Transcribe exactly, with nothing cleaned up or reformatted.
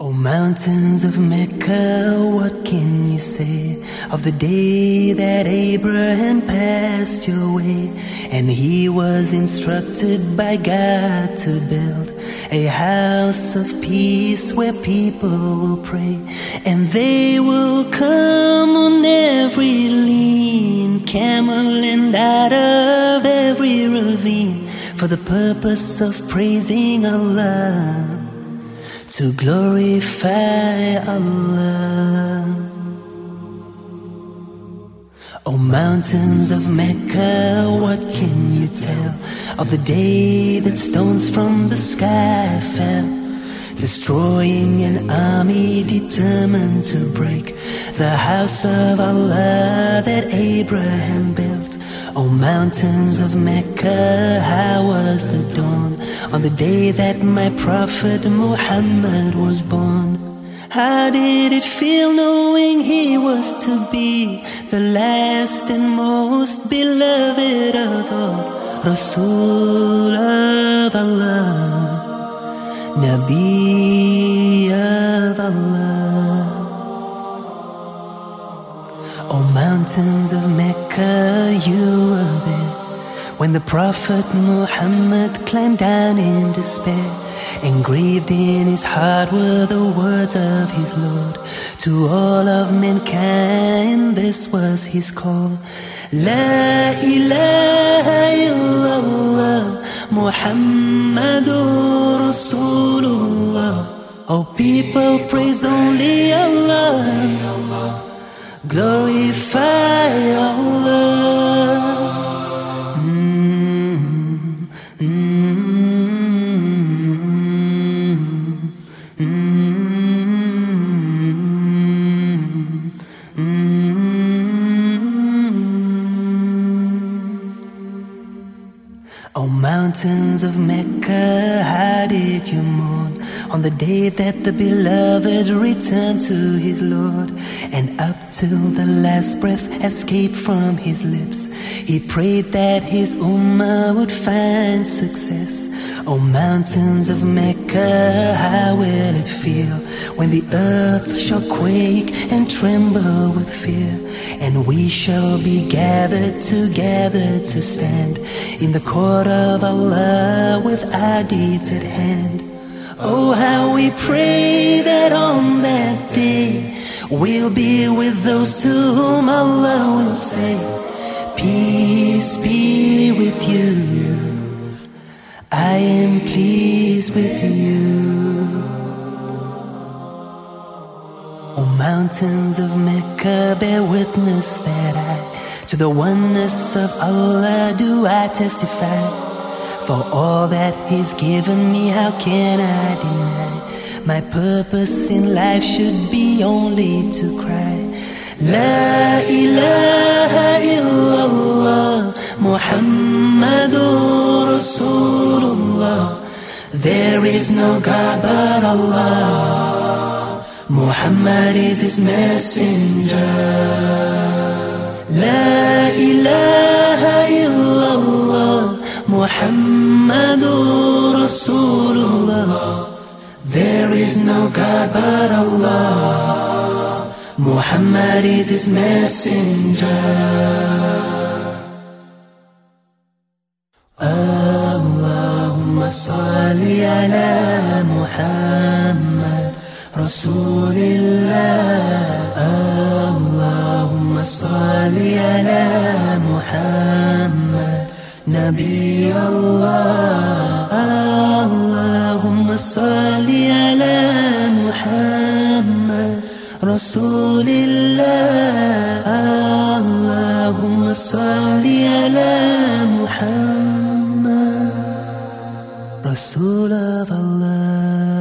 O mountains of Mecca, what can you say of the day that Abraham passed your way, and he was instructed by God to build a house of peace where people will pray, and they will come on every lean camel and out of every ravine for the purpose of praising Allah, to glorify Allah. O mountains of Mecca, what can you tell of the day that stones from the sky fell, destroying an army determined to break the house of Allah that Abraham built? O mountains of Mecca, how was the dawn on the day that my Prophet Muhammad was born? How did it feel knowing he was to be the last and most beloved of all, Rasul of Allah, Nabi of Allah? O mountains of Mecca, you were there when the Prophet Muhammad climbed down in despair. Engraved in his heart were the words of his Lord to all of mankind. This was his call: La ilaha illallah, Muhammadur Rasulullah. O people, praise only Allah, glorify Allah. Mm, mm, mm, mm, mm. O mountains of Mecca, how did you mourn on the day that the beloved returned to his Lord, and up till the last breath escaped from his lips, he prayed that his ummah would find success? O mountains of Mecca, how will it feel when the earth shall quake and tremble with fear, and we shall be gathered together to stand in the court of Allah with our deeds at hand? Oh, how we pray that on that day we'll be with those to whom Allah will say, peace be with you, I am pleased with you. O mountains of Mecca, bear witness that I, to the oneness of Allah do I testify. For all that He's given me, how can I deny? My purpose in life should be only to cry, La ilaha illallah, Muhammadur Rasulullah. There is no God but Allah, Muhammad is His messenger. La ilaha illallah, Muhammadur Rasulullah. There is no God but Allah, Muhammad is His messenger. Allahumma salli ala Muhammad Rasulillah. Allahumma salli ala Muhammad Nabi Allah. Allahumma salli ala Muhammad Rasulillah. Allahumma salli ala Muhammad Rasul of Allah.